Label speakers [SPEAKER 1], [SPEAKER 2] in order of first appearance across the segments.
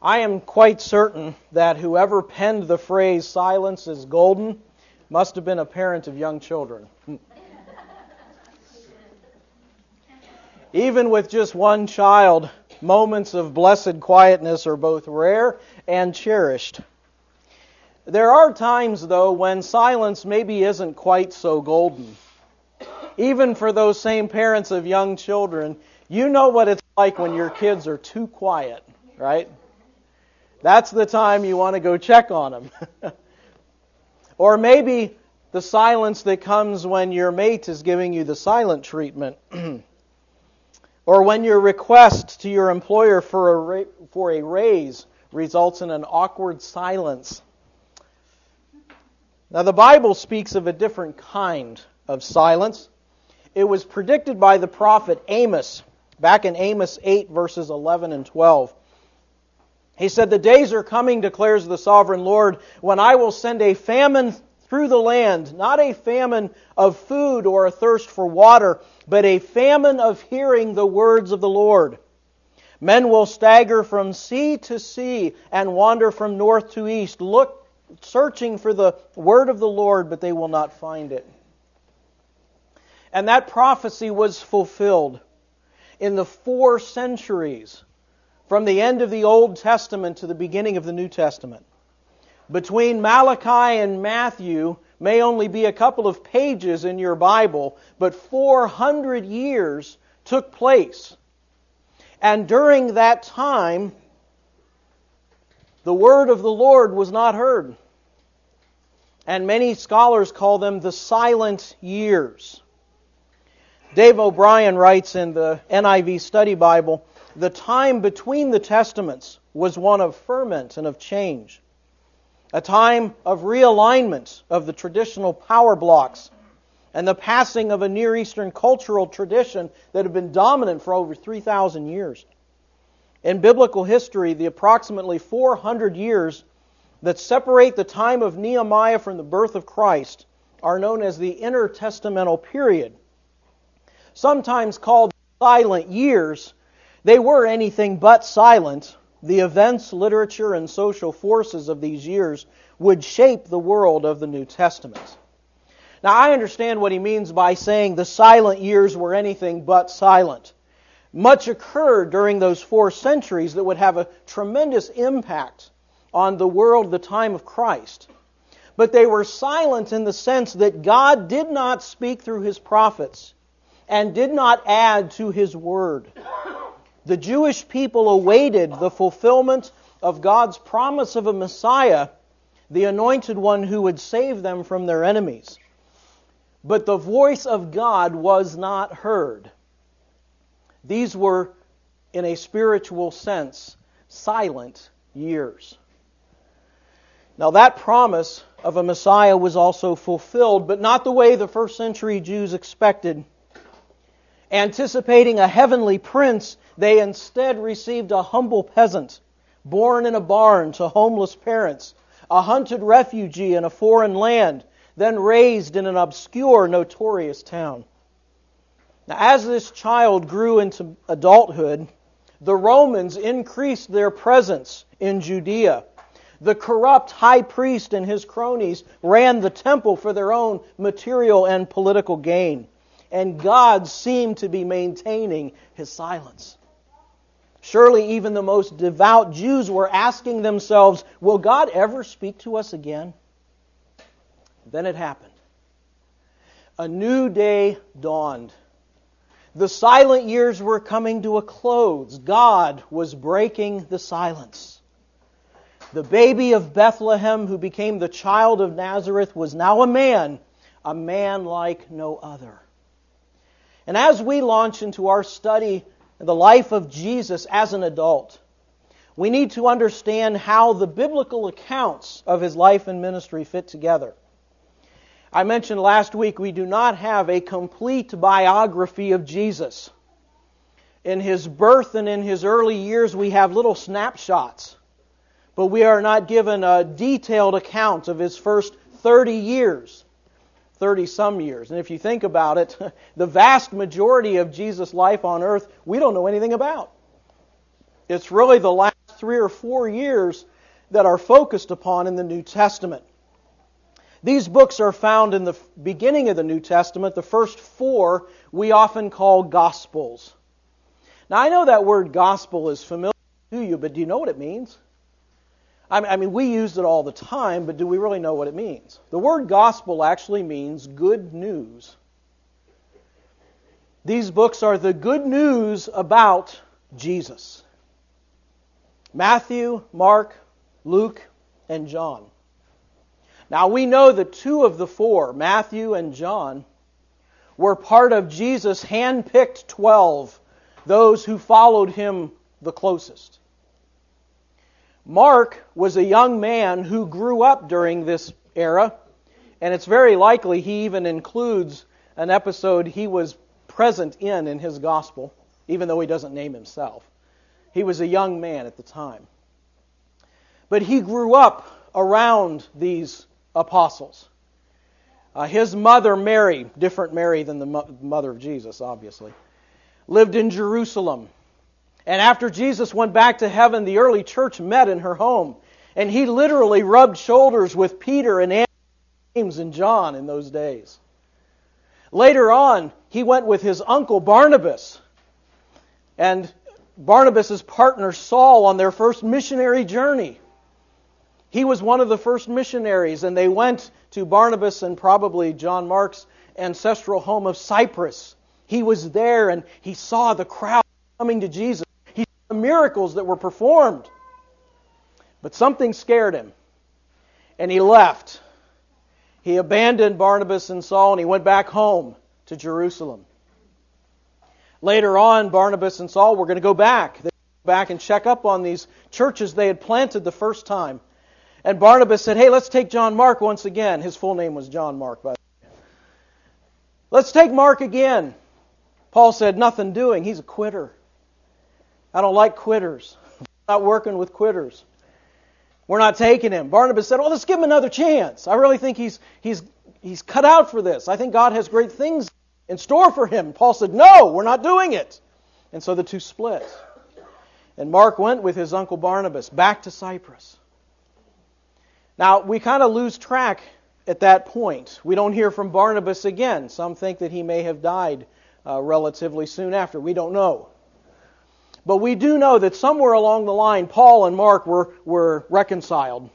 [SPEAKER 1] I am quite certain that whoever penned the phrase "silence is golden" must have been a parent of young children. Even with just one child, moments of blessed quietness are both rare and cherished. There are times, though, when silence maybe isn't quite so golden. Even for those same parents of young children, you know what it's like when your kids are too quiet, right? That's the time you want to go check on them. Or maybe the silence that comes when your mate is giving you the silent treatment. Or when your request to your employer for a raise results in an awkward silence. Now, the Bible speaks of a different kind of silence. It was predicted by the prophet Amos, back in Amos 8, verses 11 and 12. He said, "The days are coming, declares the sovereign Lord, when I will send a famine through the land, not a famine of food or a thirst for water, but a famine of hearing the words of the Lord. Men will stagger from sea to sea and wander from north to east, searching for the word of the Lord, but they will not find it." And that prophecy was fulfilled in the 4 centuries from the end of the Old Testament to the beginning of the New Testament. Between Malachi and Matthew may only be a couple of pages in your Bible, but 400 years took place. And during that time, the word of the Lord was not heard. And many scholars call them the silent years. Dave O'Brien writes in the NIV Study Bible, "The time between the Testaments was one of ferment and of change. A time of realignment of the traditional power blocks and the passing of a Near Eastern cultural tradition that had been dominant for over 3,000 years. In biblical history, the approximately 400 years that separate the time of Nehemiah from the birth of Christ are known as the intertestamental period. Sometimes called silent years, they were anything but silent. The events, literature, and social forces of these years would shape the world of the New Testament." Now, I understand what he means by saying the silent years were anything but silent. Much occurred during those 4 centuries that would have a tremendous impact on the world at the time of Christ. But they were silent in the sense that God did not speak through His prophets and did not add to His word. The Jewish people awaited the fulfillment of God's promise of a Messiah, the anointed one who would save them from their enemies. But the voice of God was not heard. These were, in a spiritual sense, silent years. Now, that promise of a Messiah was also fulfilled, but not the way the first century Jews expected. Anticipating a heavenly prince, they instead received a humble peasant, born in a barn to homeless parents, a hunted refugee in a foreign land, then raised in an obscure, notorious town. Now, as this child grew into adulthood, the Romans increased their presence in Judea. The corrupt high priest and his cronies ran the temple for their own material and political gain. And God seemed to be maintaining His silence. Surely even the most devout Jews were asking themselves, will God ever speak to us again? Then it happened. A new day dawned. The silent years were coming to a close. God was breaking the silence. The baby of Bethlehem, who became the child of Nazareth, was now a man like no other. And as we launch into our study of the life of Jesus as an adult, we need to understand how the biblical accounts of His life and ministry fit together. I mentioned last week we do not have a complete biography of Jesus. In His birth and in His early years we have little snapshots, but we are not given a detailed account of His first 30 years. 30-some years. And if you think about it, the vast majority of Jesus' life on earth, we don't know anything about. It's really the last 3 or 4 years that are focused upon in the New Testament. These books are found in the beginning of the New Testament. The first 4 we often call Gospels. Now, I know that word gospel is familiar to you, but do you know what it means? I mean, we use it all the time, but do we really know what it means? The word gospel actually means good news. These books are the good news about Jesus. Matthew, Mark, Luke, and John. Now, we know that 2 of the 4, Matthew and John, were part of Jesus' hand-picked 12, those who followed him the closest. Mark was a young man who grew up during this era, and it's very likely he even includes an episode he was present in his gospel, even though he doesn't name himself. He was a young man at the time. But he grew up around these apostles. His mother, Mary, different Mary than the mother of Jesus, obviously, lived in Jerusalem. And after Jesus went back to heaven, the early church met in her home. And he literally rubbed shoulders with Peter and Andrew, James and John in those days. Later on, he went with his uncle Barnabas and Barnabas' partner Saul on their first missionary journey. He was one of the first missionaries, and they went to Barnabas and probably John Mark's ancestral home of Cyprus. He was there and he saw the crowd coming to Jesus. He saw the miracles that were performed. But something scared him, and he left. He abandoned Barnabas and Saul, and he went back home to Jerusalem. Later on, Barnabas and Saul were going to go back. They would go back and check up on these churches they had planted the first time. And Barnabas said, hey, let's take John Mark once again. His full name was John Mark, by the way. Let's take Mark again. Paul said, nothing doing. He's a quitter. I don't like quitters. I'm not working with quitters. We're not taking him. Barnabas said, well, let's give him another chance. I really think he's cut out for this. I think God has great things in store for him. Paul said, no, we're not doing it. And so the two split. And Mark went with his uncle Barnabas back to Cyprus. Now, we kind of lose track at that point. We don't hear from Barnabas again. Some think that he may have died relatively soon after. We don't know. But we do know that somewhere along the line, Paul and Mark were reconciled.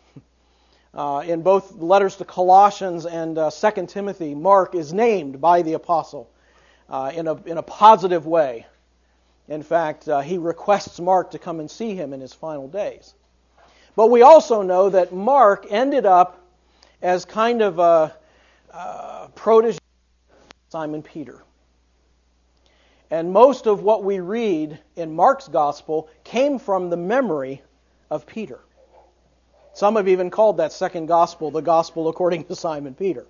[SPEAKER 1] In both letters to Colossians and 2 Timothy, Mark is named by the apostle in a positive way. In fact, he requests Mark to come and see him in his final days. But we also know that Mark ended up as kind of a protege of Simon Peter. And most of what we read in Mark's gospel came from the memory of Peter. Some have even called that second gospel the gospel according to Simon Peter.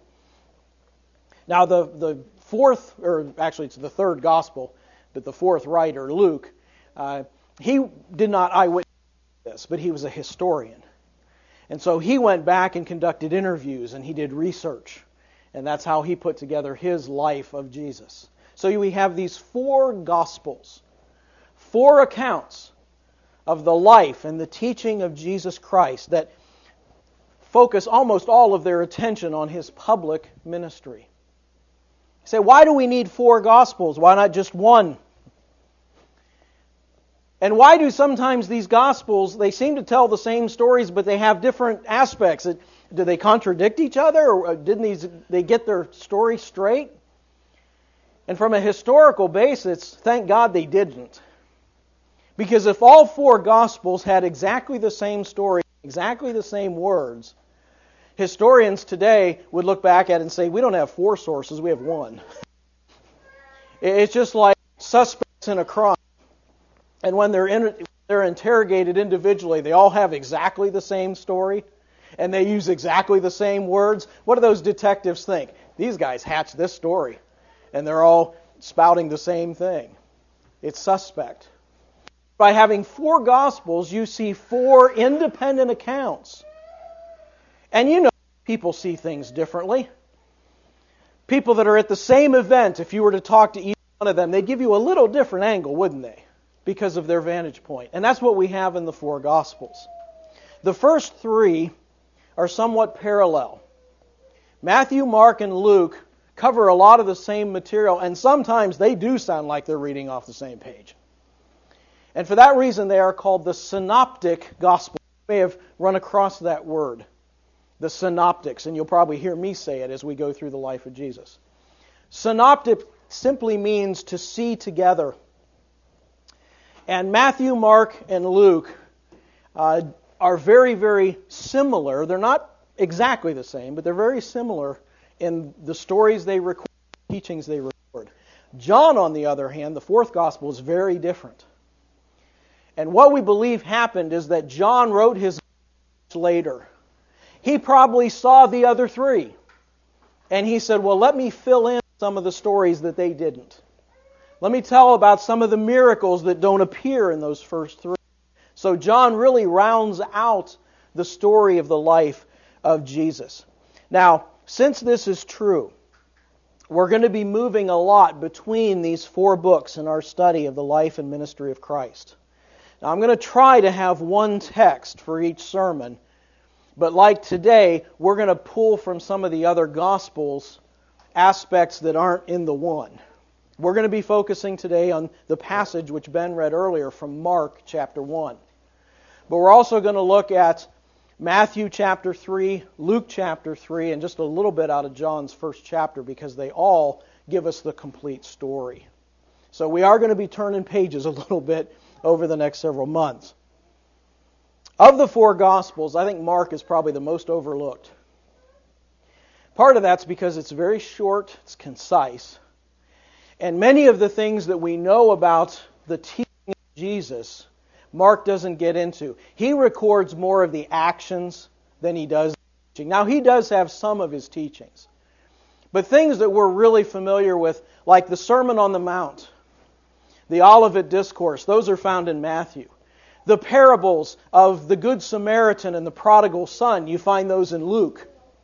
[SPEAKER 1] Now the fourth, or actually it's the third gospel, but the fourth writer, Luke, he did not eyewitness this, but he was a historian. And so he went back and conducted interviews and he did research. And that's how he put together his life of Jesus. So we have these 4 Gospels, 4 accounts of the life and the teaching of Jesus Christ that focus almost all of their attention on His public ministry. You say, why do we need 4 Gospels? Why not just 1? And why do sometimes these Gospels, they seem to tell the same stories, but they have different aspects? Do they contradict each other, or didn't they get their story straight? And from a historical basis, thank God they didn't. Because if all 4 Gospels had exactly the same story, exactly the same words, historians today would look back at it and say, we don't have 4 sources, we have 1. It's just like suspects in a crime. And when they're interrogated individually, they all have exactly the same story, and they use exactly the same words. What do those detectives think? These guys hatched this story. And they're all spouting the same thing. It's suspect. By having 4 Gospels, you see 4 independent accounts. And you know, people see things differently. People that are at the same event, if you were to talk to each one of them, they'd give you a little different angle, wouldn't they? because of their vantage point. And that's what we have in the four Gospels. The first three are somewhat parallel. Matthew, Mark, and Luke cover a lot of the same material, and sometimes they do sound like they're reading off the same page. And for that reason, they are called the synoptic Gospels. You may have run across that word, the synoptics, and you'll probably hear me say it as we go through the life of Jesus. Synoptic simply means to see together. And Matthew, Mark, and Luke are very, very similar. They're not exactly the same, but they're very similar in the stories they record, the teachings they record. John, on the other hand, the fourth gospel, is very different. And what we believe happened is that John wrote his later. He probably saw the other three. And he said, well, let me fill in some of the stories that they didn't. Let me tell about some of the miracles that don't appear in those first three. So John really rounds out the story of the life of Jesus. Now, since this is true, we're going to be moving a lot between these four books in our study of the life and ministry of Christ. Now, I'm going to try to have one text for each sermon, but like today, we're going to pull from some of the other Gospels aspects that aren't in the one. We're going to be focusing today on the passage which Ben read earlier from Mark chapter 1. But we're also going to look at Matthew chapter 3, Luke chapter 3, and just a little bit out of John's first chapter because they all give us the complete story. So we are going to be turning pages a little bit over the next several months. Of the four Gospels, I think Mark is probably the most overlooked. Part of that's because it's very short, it's concise, and many of the things that we know about the teaching of Jesus, Mark doesn't get into. He records more of the actions than he does the teaching. Now, he does have some of his teachings, but things that we're really familiar with, like the Sermon on the Mount, the Olivet Discourse, those are found in Matthew. The parables of the Good Samaritan and the prodigal son, you find those in Luke.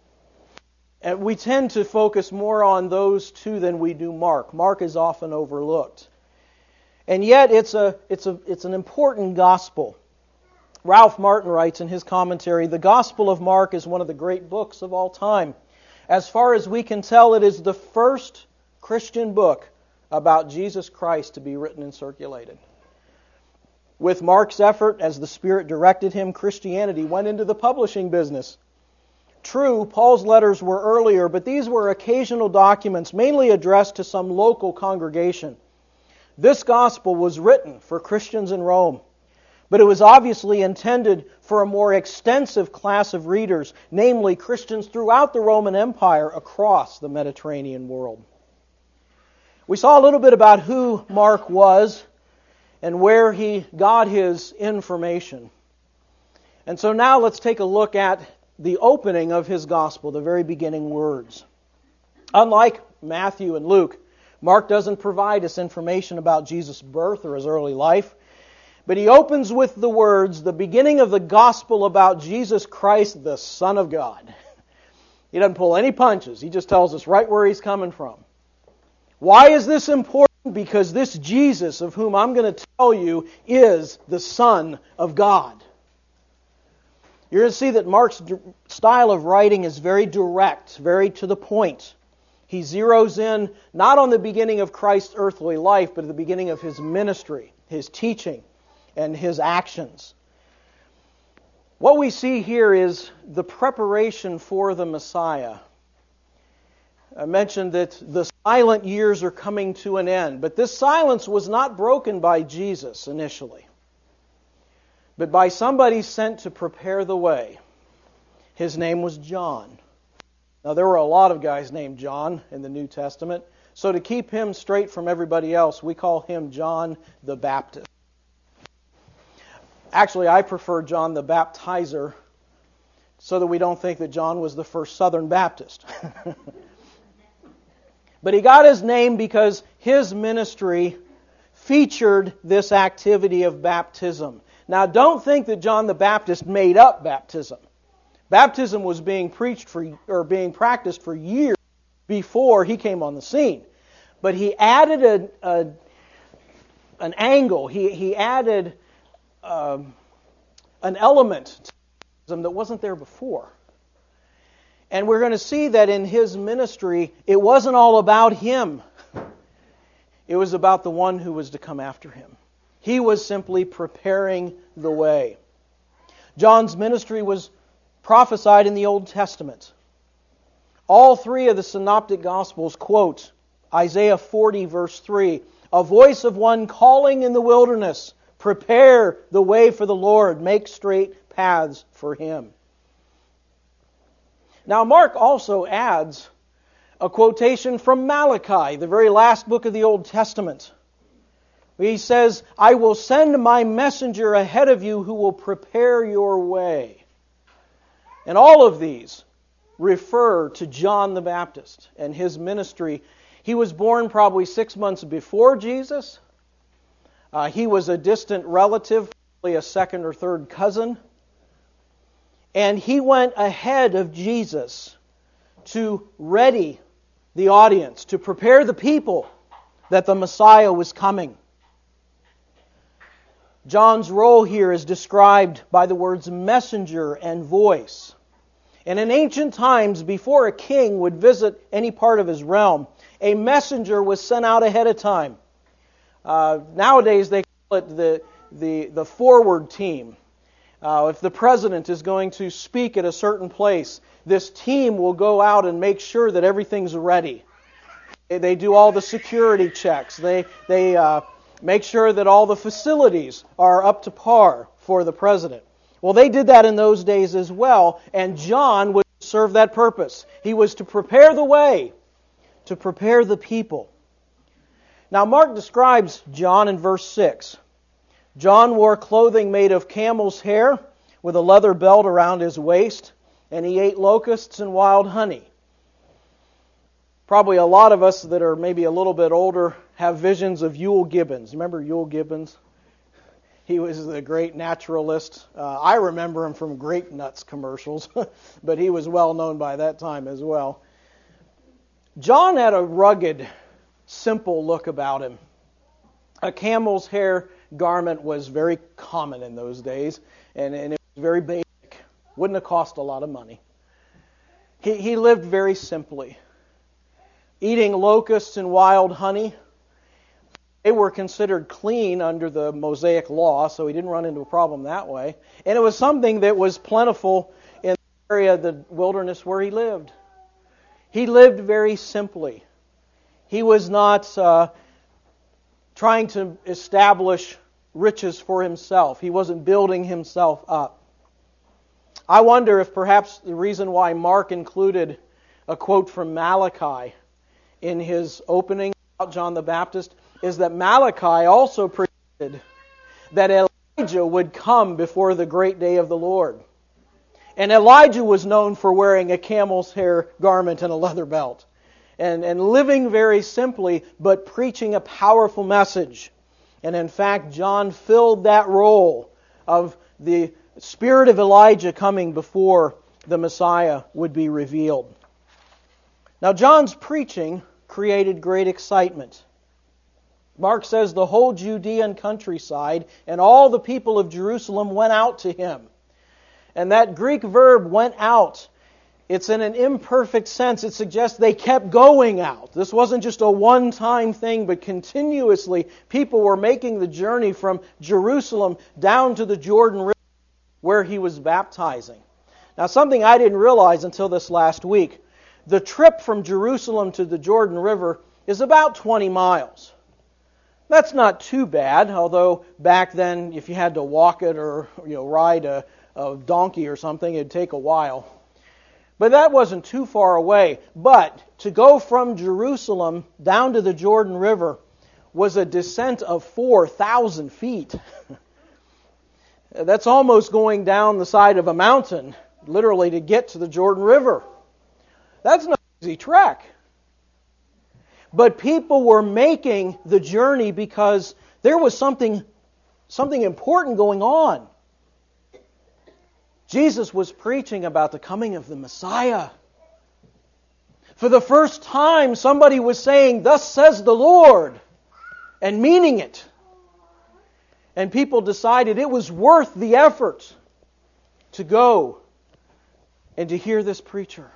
[SPEAKER 1] And we tend to focus more on those two than we do Mark. Mark is often overlooked. And yet it's an important gospel. Ralph Martin writes in his commentary, the Gospel of Mark is one of the great books of all time. As far as we can tell, it is the first Christian book about Jesus Christ to be written and circulated. With Mark's effort, as the Spirit directed him, Christianity went into the publishing business. True, Paul's letters were earlier, but these were occasional documents mainly addressed to some local congregation. This gospel was written for Christians in Rome, but it was obviously intended for a more extensive class of readers, namely Christians throughout the Roman Empire across the Mediterranean world. We saw a little bit about who Mark was and where he got his information. And so now let's take a look at the opening of his gospel, the very beginning words. Unlike Matthew and Luke, Mark doesn't provide us information about Jesus' birth or his early life, but he opens with the words, the beginning of the gospel about Jesus Christ, the Son of God. He doesn't pull any punches. He just tells us right where he's coming from. Why is this important? Because this Jesus, of whom I'm going to tell you, is the Son of God. You're going to see that Mark's style of writing is very direct, very to the point. He zeroes in not on the beginning of Christ's earthly life, but at the beginning of his ministry, his teaching, and his actions. What we see here is the preparation for the Messiah. I mentioned that the silent years are coming to an end, but this silence was not broken by Jesus initially, but by somebody sent to prepare the way. His name was John. Now, there were a lot of guys named John in the New Testament, so to keep him straight from everybody else, we call him John the Baptist. Actually, I prefer John the Baptizer, so that we don't think that John was the first Southern Baptist. But he got his name because his ministry featured this activity of baptism. Now, don't think that John the Baptist made up baptism. Baptism was being practiced for years before he came on the scene. But he added an an angle. He added an element to Judaism that wasn't there before. And we're going to see that in his ministry, it wasn't all about him. It was about the one who was to come after him. He was simply preparing the way. John's ministry was prophesied in the Old Testament. All three of the synoptic Gospels quote Isaiah 40, verse 3, "A voice of one calling in the wilderness, prepare the way for the Lord, make straight paths for Him." Now Mark also adds a quotation from Malachi, the very last book of the Old Testament. He says, "I will send my messenger ahead of you who will prepare your way." And all of these refer to John the Baptist and his ministry. He was born probably 6 months before Jesus. He was a distant relative, probably a second or third cousin. And he went ahead of Jesus to ready the audience, to prepare the people that the Messiah was coming. John's role here is described by the words messenger and voice. And in ancient times, before a king would visit any part of his realm, a messenger was sent out ahead of time. Nowadays they call it the forward team. If the president is going to speak at a certain place, this team will go out and make sure that everything's ready. They do all the security checks. They make sure that all the facilities are up to par for the president. Well, they did that in those days as well, and John would serve that purpose. He was to prepare the way, to prepare the people. Now, Mark describes John in verse 6. John wore clothing made of camel's hair with a leather belt around his waist, and he ate locusts and wild honey. Probably a lot of us that are maybe a little bit older have visions of Euell Gibbons. Remember Euell Gibbons? He was the great naturalist. I remember him from Grape Nuts commercials, but he was well known by that time as well. John had a rugged, simple look about him. A camel's hair garment was very common in those days, and it was very basic. Wouldn't have cost a lot of money. He lived very simply, eating locusts and wild honey. They were considered clean under the Mosaic law, so he didn't run into a problem that way. And it was something that was plentiful in the area of the wilderness where he lived. He lived very simply. He was not trying to establish riches for himself. He wasn't building himself up. I wonder if perhaps the reason why Mark included a quote from Malachi in his opening about John the Baptist is that Malachi also predicted that Elijah would come before the great day of the Lord. And Elijah was known for wearing a camel's hair garment and a leather belt. And living very simply, but preaching a powerful message. And in fact, John filled that role of the spirit of Elijah coming before the Messiah would be revealed. Now, John's preaching created great excitement. Mark says the whole Judean countryside and all the people of Jerusalem went out to him. And that Greek verb, went out, it's in an imperfect sense. It suggests they kept going out. This wasn't just a one-time thing, but continuously people were making the journey from Jerusalem down to the Jordan River where he was baptizing. Now, something I didn't realize until this last week. The trip from Jerusalem to the Jordan River is about 20 miles. That's not too bad, although back then, if you had to walk it or ride a donkey or something, it'd take a while. But that wasn't too far away. But to go from Jerusalem down to the Jordan River was a descent of 4,000 feet. That's almost going down the side of a mountain, literally, to get to the Jordan River. That's not an easy trek. But people were making the journey because there was something important going on. Jesus was preaching about the coming of the Messiah. For the first time, somebody was saying, "Thus says the Lord," and meaning it. And people decided it was worth the effort to go and to hear this preacher.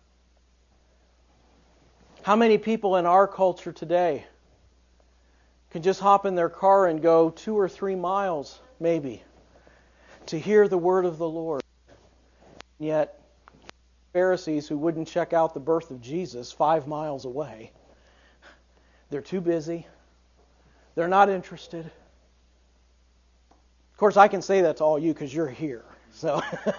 [SPEAKER 1] How many people in our culture today can just hop in their car and go 2 or 3 miles, maybe, to hear the word of the Lord? And yet, Pharisees who wouldn't check out the birth of Jesus 5 miles away, they're too busy. They're not interested. Of course, I can say that to all you because you're here. So,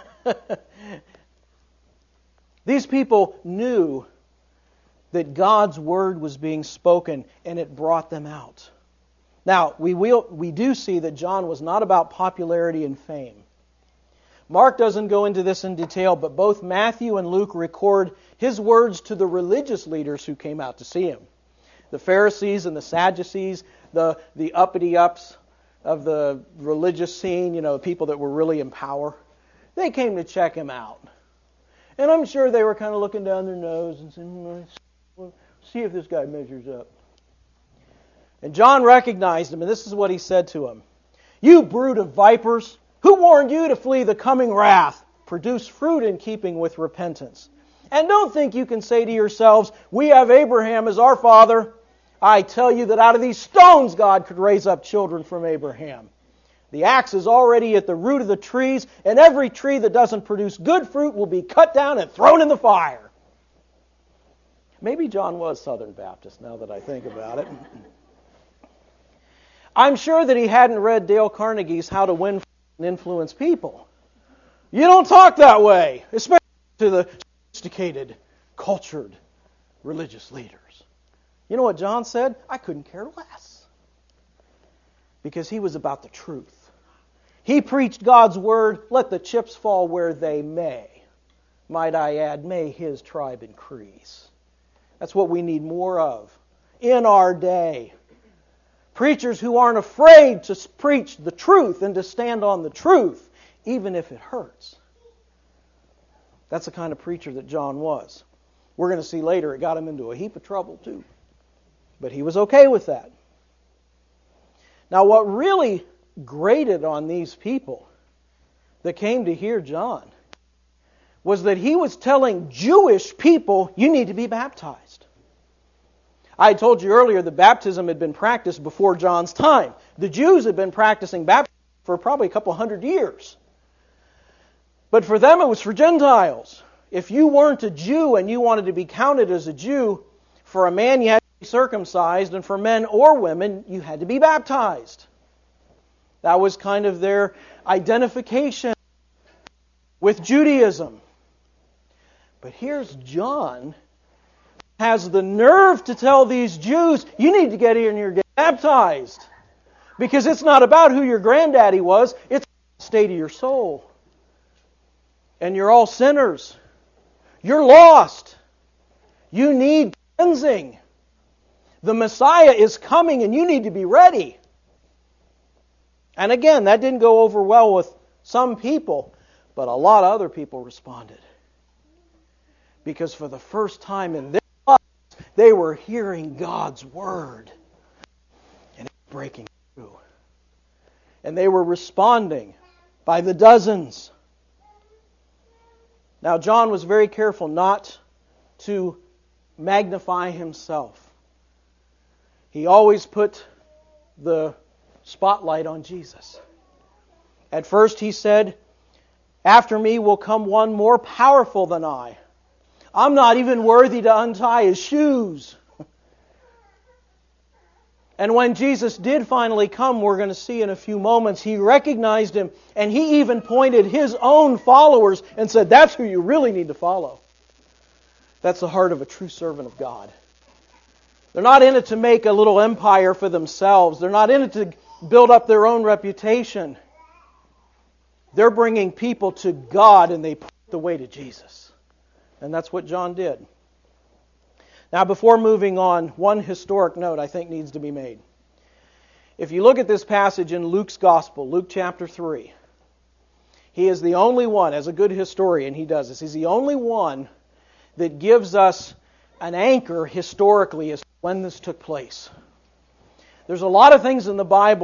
[SPEAKER 1] these people knew that God's word was being spoken, and it brought them out. Now, we do see that John was not about popularity and fame. Mark doesn't go into this in detail, but both Matthew and Luke record his words to the religious leaders who came out to see him. The Pharisees and the Sadducees, the uppity-ups of the religious scene, people that were really in power, they came to check him out. And I'm sure they were kind of looking down their nose and saying, see if this guy measures up. And John recognized him, and this is what he said to him. You brood of vipers, who warned you to flee the coming wrath? Produce fruit in keeping with repentance. And don't think you can say to yourselves, we have Abraham as our father. I tell you that out of these stones God could raise up children from Abraham. The axe is already at the root of the trees, and every tree that doesn't produce good fruit will be cut down and thrown in the fire. Maybe John was Southern Baptist, now that I think about it. I'm sure that he hadn't read Dale Carnegie's How to Win and Influence People. You don't talk that way, especially to the sophisticated, cultured, religious leaders. You know what John said? I couldn't care less. Because he was about the truth. He preached God's word, let the chips fall where they may. Might I add, may his tribe increase. That's what we need more of in our day. Preachers who aren't afraid to preach the truth and to stand on the truth, even if it hurts. That's the kind of preacher that John was. We're going to see later it got him into a heap of trouble too. But he was okay with that. Now what really grated on these people that came to hear John was that he was telling Jewish people, you need to be baptized. I told you earlier that baptism had been practiced before John's time. The Jews had been practicing baptism for probably a couple hundred years. But for them it was for Gentiles. If you weren't a Jew and you wanted to be counted as a Jew, for a man you had to be circumcised, and for men or women you had to be baptized. That was kind of their identification with Judaism. But here's John has the nerve to tell these Jews, you need to get in here and get baptized. Because it's not about who your granddaddy was, it's the state of your soul. And you're all sinners. You're lost. You need cleansing. The Messiah is coming and you need to be ready. And again, that didn't go over well with some people, but a lot of other people responded. Because for the first time in their lives, they were hearing God's Word. And it was breaking through. And they were responding by the dozens. Now, John was very careful not to magnify himself. He always put the spotlight on Jesus. At first he said, after me will come one more powerful than I. I'm not even worthy to untie his shoes. And when Jesus did finally come, we're going to see in a few moments, he recognized him, and he even pointed his own followers and said, that's who you really need to follow. That's the heart of a true servant of God. They're not in it to make a little empire for themselves. They're not in it to build up their own reputation. They're bringing people to God, and they point the way to Jesus. And that's what John did. Now, before moving on, one historic note I think needs to be made. If you look at this passage in Luke's Gospel, Luke chapter 3, he is the only one, as a good historian he does this, he's the only one that gives us an anchor historically as to when this took place. There's a lot of things in the Bible that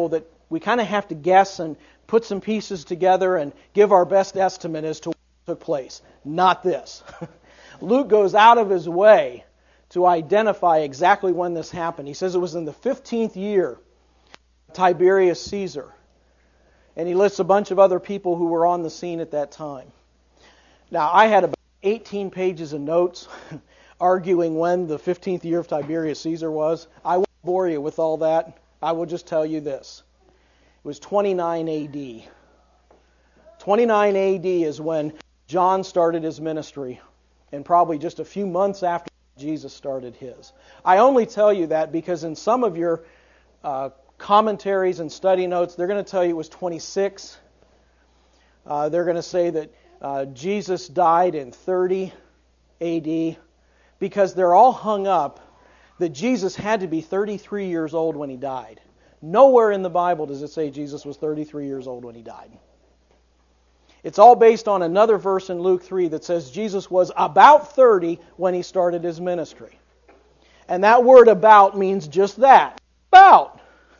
[SPEAKER 1] we kind of have to guess and put some pieces together and give our best estimate as to what took place. Not this. Luke goes out of his way to identify exactly when this happened. He says it was in the 15th year of Tiberius Caesar. And he lists a bunch of other people who were on the scene at that time. Now, I had about 18 pages of notes arguing when the 15th year of Tiberius Caesar was. I won't bore you with all that. I will just tell you this. It was 29 A.D. 29 A.D. is when John started his ministry, and probably just a few months after Jesus started his. I only tell you that because in some of your commentaries and study notes, they're going to tell you it was 26. They're going to say that Jesus died in 30 A.D. because they're all hung up that Jesus had to be 33 years old when he died. Nowhere in the Bible does it say Jesus was 33 years old when he died. It's all based on another verse in Luke 3 that says Jesus was about 30 when he started his ministry. And that word about means just that. About.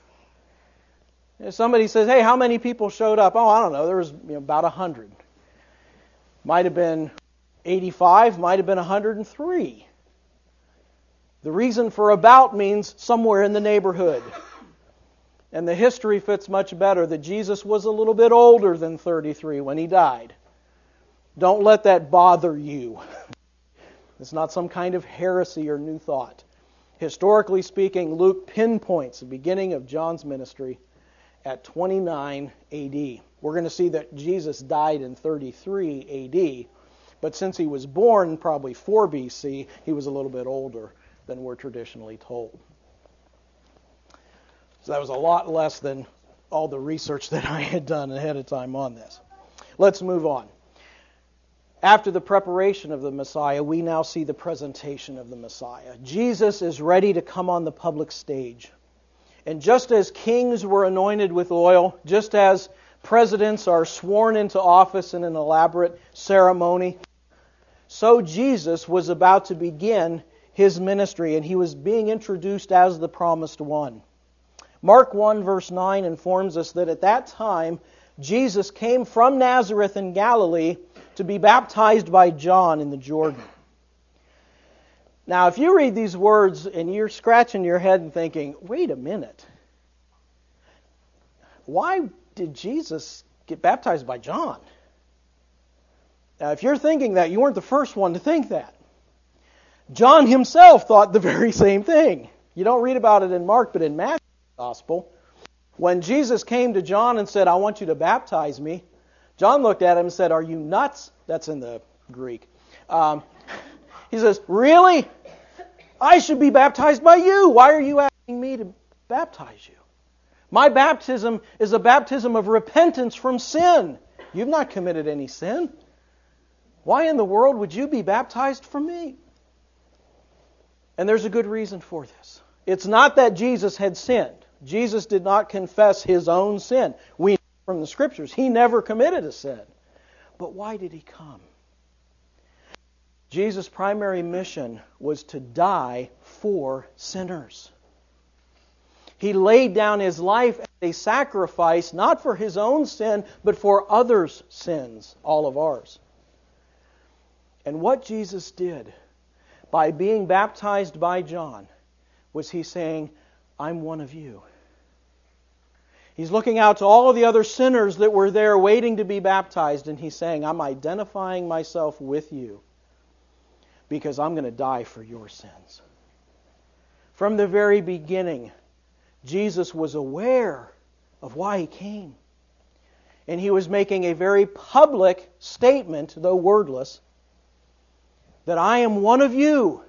[SPEAKER 1] If somebody says, hey, how many people showed up? Oh, I don't know. There was about 100. Might have been 85, might have been 103. The reason for about means somewhere in the neighborhood. And the history fits much better that Jesus was a little bit older than 33 when he died. Don't let that bother you. It's not some kind of heresy or new thought. Historically speaking, Luke pinpoints the beginning of John's ministry at 29 A.D. We're going to see that Jesus died in 33 A.D., but since he was born probably 4 B.C., he was a little bit older than we're traditionally told. So that was a lot less than all the research that I had done ahead of time on this. Let's move on. After the preparation of the Messiah, we now see the presentation of the Messiah. Jesus is ready to come on the public stage. And just as kings were anointed with oil, just as presidents are sworn into office in an elaborate ceremony, so Jesus was about to begin his ministry, and he was being introduced as the promised one. Mark 1 verse 9 informs us that at that time, Jesus came from Nazareth in Galilee to be baptized by John in the Jordan. Now, if you read these words and you're scratching your head and thinking, wait a minute, why did Jesus get baptized by John? Now, if you're thinking that, you weren't the first one to think that. John himself thought the very same thing. You don't read about it in Mark, but in Matthew's Gospel, when Jesus came to John and said, I want you to baptize me, John looked at him and said, are you nuts? That's in the Greek. He says, really? I should be baptized by you. Why are you asking me to baptize you? My baptism is a baptism of repentance from sin. You've not committed any sin. Why in the world would you be baptized for me? And there's a good reason for this. It's not that Jesus had sinned. Jesus did not confess his own sin. We know from the Scriptures he never committed a sin. But why did he come? Jesus' primary mission was to die for sinners. He laid down his life as a sacrifice, not for his own sin, but for others' sins, all of ours. And what Jesus did by being baptized by John was he saying, I'm one of you. He's looking out to all of the other sinners that were there waiting to be baptized, and he's saying, I'm identifying myself with you because I'm going to die for your sins. From the very beginning, Jesus was aware of why he came. And he was making a very public statement, though wordless, that I am one of you.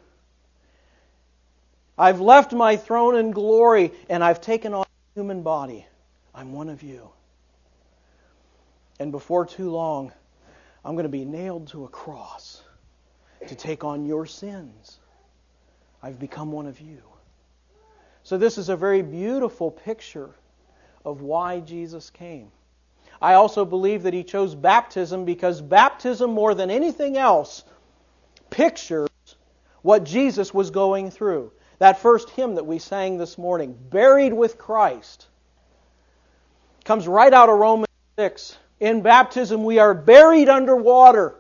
[SPEAKER 1] I've left my throne and glory, and I've taken on a human body. I'm one of you. And before too long, I'm going to be nailed to a cross to take on your sins. I've become one of you. So this is a very beautiful picture of why Jesus came. I also believe that he chose baptism because baptism, more than anything else, pictures what Jesus was going through. That first hymn that we sang this morning, Buried with Christ. Comes right out of Romans 6. In baptism we are buried under water.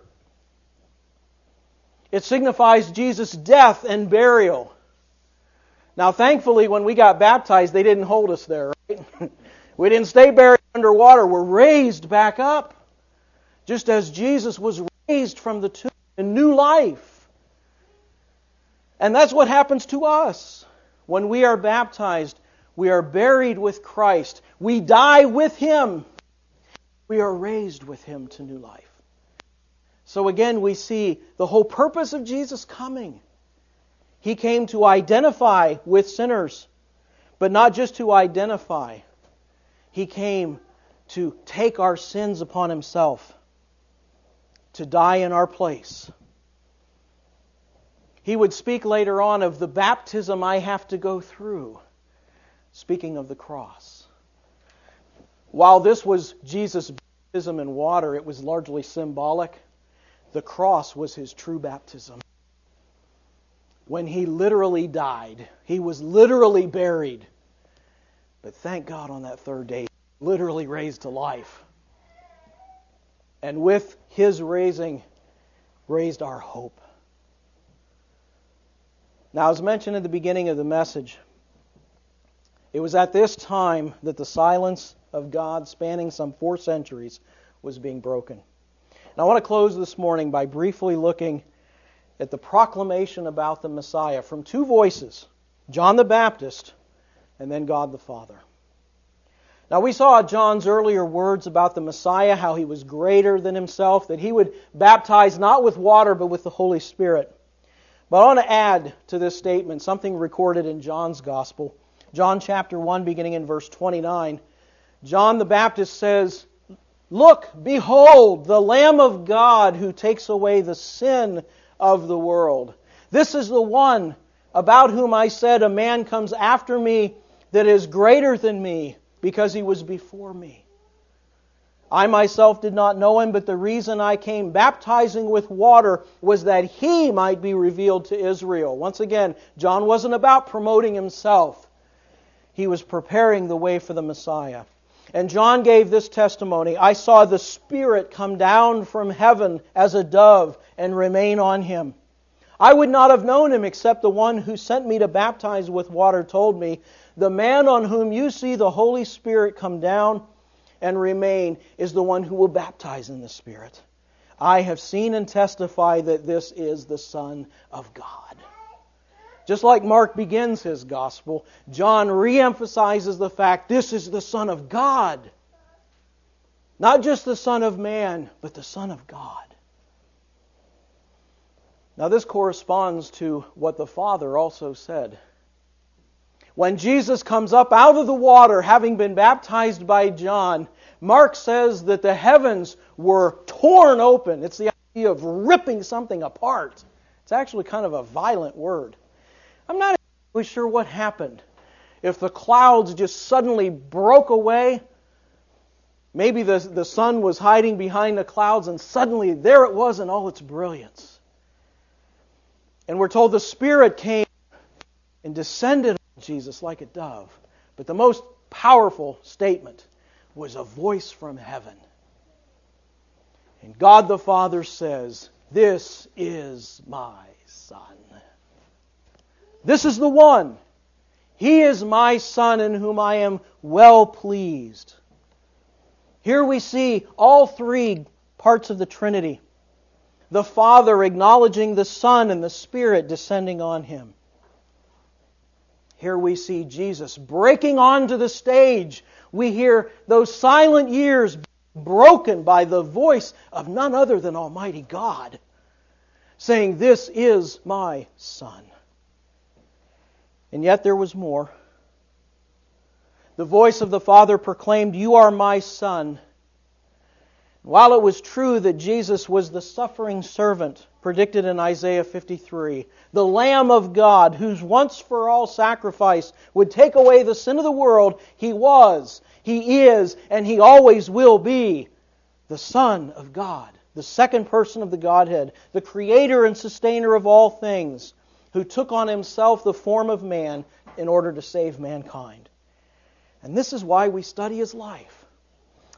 [SPEAKER 1] It signifies Jesus' death and burial. Now thankfully when we got baptized they didn't hold us there, right? We didn't stay buried underwater. We're raised back up. Just as Jesus was raised from the tomb in new life. And that's what happens to us. When we are baptized, we are buried with Christ. We die with Him. We are raised with Him to new life. So again, we see the whole purpose of Jesus coming. He came to identify with sinners, but not just to identify. He came to take our sins upon Himself, to die in our place. He would speak later on of the baptism I have to go through, speaking of the cross. While this was Jesus' baptism in water, it was largely symbolic. The cross was His true baptism. When He literally died, He was literally buried. But thank God on that third day, He literally raised to life. And with His raising, raised our hope. Now, as mentioned at the beginning of the message, it was at this time that the silence of God, spanning some 4 centuries, was being broken. And I want to close this morning by briefly looking at the proclamation about the Messiah from 2 voices, John the Baptist and then God the Father. Now we saw John's earlier words about the Messiah, how He was greater than Himself, that He would baptize not with water but with the Holy Spirit. But I want to add to this statement something recorded in John's Gospel. John chapter 1, beginning in verse 29. John the Baptist says, "Look, behold, the Lamb of God who takes away the sin of the world. This is the one about whom I said, a man comes after me that is greater than me, because He was before me. I myself did not know Him, but the reason I came baptizing with water was that He might be revealed to Israel." Once again, John wasn't about promoting himself. He was preparing the way for the Messiah. And John gave this testimony, "I saw the Spirit come down from heaven as a dove and remain on Him. I would not have known Him except the one who sent me to baptize with water told me, the man on whom you see the Holy Spirit come down and remain is the one who will baptize in the Spirit. I have seen and testify that this is the Son of God." Just like Mark begins his Gospel, John reemphasizes the fact this is the Son of God. Not just the Son of man, but the Son of God. Now this corresponds to what the Father also said. When Jesus comes up out of the water, having been baptized by John, Mark says that the heavens were torn open. It's the idea of ripping something apart. It's actually kind of a violent word. I'm not exactly sure what happened. If the clouds just suddenly broke away, maybe the sun was hiding behind the clouds and suddenly there it was in all its brilliance. And we're told the Spirit came and descended on Jesus like a dove. But the most powerful statement was a voice from heaven. And God the Father says, "This is my Son. This is the one. He is my Son in whom I am well pleased." Here we see all 3 parts of the Trinity. The Father acknowledging the Son and the Spirit descending on Him. Here we see Jesus breaking onto the stage. We hear those silent years broken by the voice of none other than Almighty God, saying, "This is my Son." And yet there was more. The voice of the Father proclaimed, "You are my Son." While it was true that Jesus was the suffering servant predicted in Isaiah 53, the Lamb of God, whose once for all sacrifice would take away the sin of the world, He was, He is, and He always will be the Son of God, the second person of the Godhead, the Creator and Sustainer of all things, who took on Himself the form of man in order to save mankind. And this is why we study His life.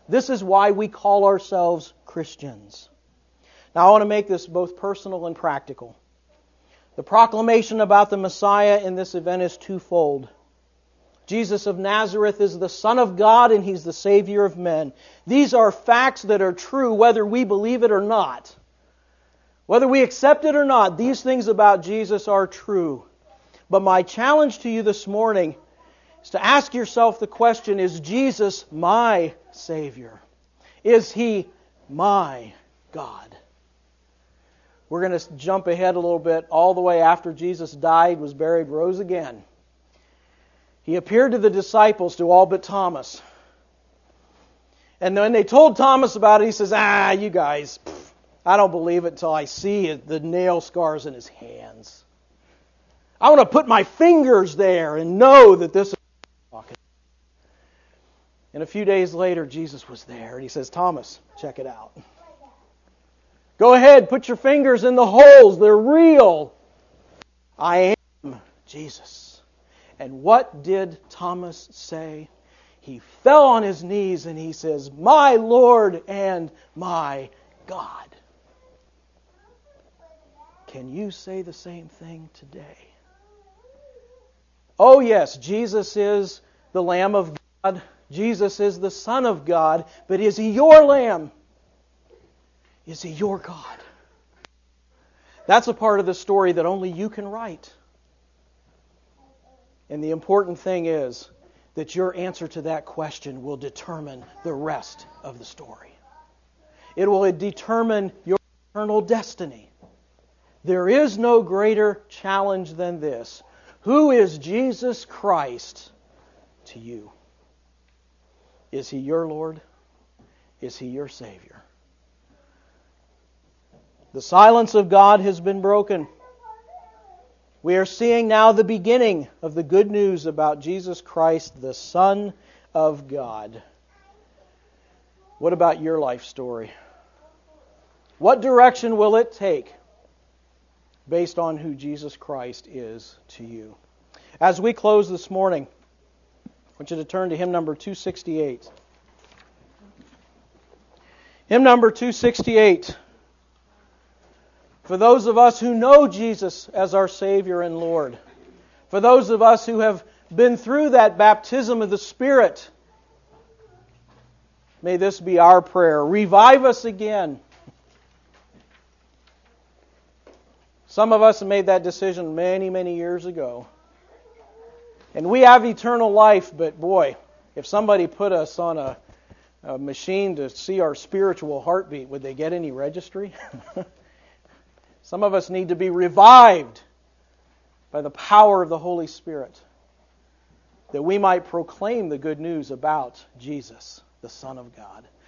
[SPEAKER 1] This is why we call ourselves Christians. Now I want to make this both personal and practical. The proclamation about the Messiah in this event is twofold. Jesus of Nazareth is the Son of God and He's the Savior of men. These are facts that are true whether we believe it or not. Whether we accept it or not, these things about Jesus are true. But my challenge to you this morning is to ask yourself the question, is Jesus my Savior? Is He my God? We're going to jump ahead a little bit all the way after Jesus died, was buried, rose again. He appeared to the disciples, to all but Thomas. And when they told Thomas about it, he says, you guys, I don't believe it until I see the nail scars in His hands. I want to put my fingers there and know that this is talking. And a few days later, Jesus was there, and He says, Thomas, check it out. Go ahead, put your fingers in the holes. They're real. I am Jesus. And what did Thomas say? He fell on his knees and he says, my Lord and my God. Can you say the same thing today? Oh yes, Jesus is the Lamb of God. Jesus is the Son of God. But is He your Lamb? Is He your God? That's a part of the story that only you can write. And the important thing is that your answer to that question will determine the rest of the story. It will determine your eternal destiny. There is no greater challenge than this. Who is Jesus Christ to you? Is He your Lord? Is He your Savior? The silence of God has been broken. We are seeing now the beginning of the good news about Jesus Christ, the Son of God. What about your life story? What direction will it take based on who Jesus Christ is to you? As we close this morning, I want you to turn to hymn number 268. Hymn number 268. For those of us who know Jesus as our Savior and Lord, for those of us who have been through that baptism of the Spirit, may this be our prayer. Revive us again. Some of us have made that decision many, many years ago. And we have eternal life, but boy, if somebody put us on a machine to see our spiritual heartbeat, would they get any registry? Some of us need to be revived by the power of the Holy Spirit, that we might proclaim the good news about Jesus, the Son of God.